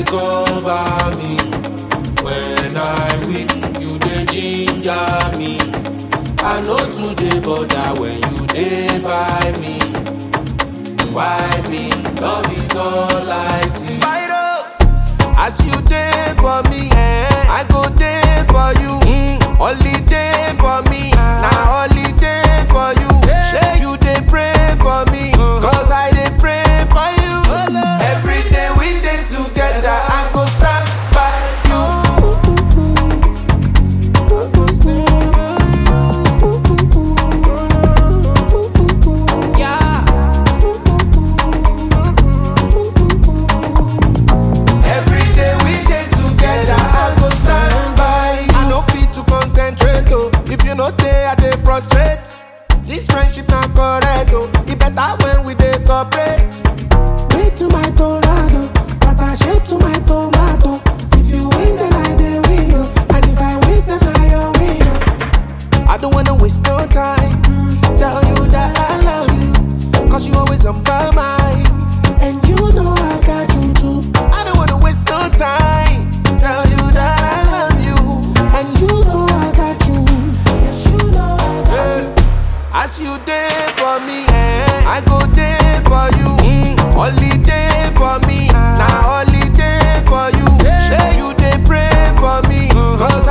cover me. When I weak, you dey ginger me. I know today bother when you dey by me. Why me? Love is all I see. As you dey for me, I go dey for you. Holiday for me, na holiday for you. Shey you dey pray for me, cause I dey pray for you. Every day we dey together, I go stand by you. Yeah. Every day we dey together, I go stand by you. I no fit to concentrate, oh. If you no dey, I dey frustrate. This friendship not correct, oh. It better when we dey cooperate. Wait to my tornado, but I shade to my tomato. If you win, then I dey win, oh. And if I win, then I your win, oh. I don't wanna waste no time. Tell you that I love you, cause you always on my mind. And you know I got you too. I don't wanna waste no time. Tell you that I love you. And you know I got you. Yes, you know I got you. As you dey for me, I go dey for you. Holiday for me, na holiday for you. Shey you dey pray for me, cause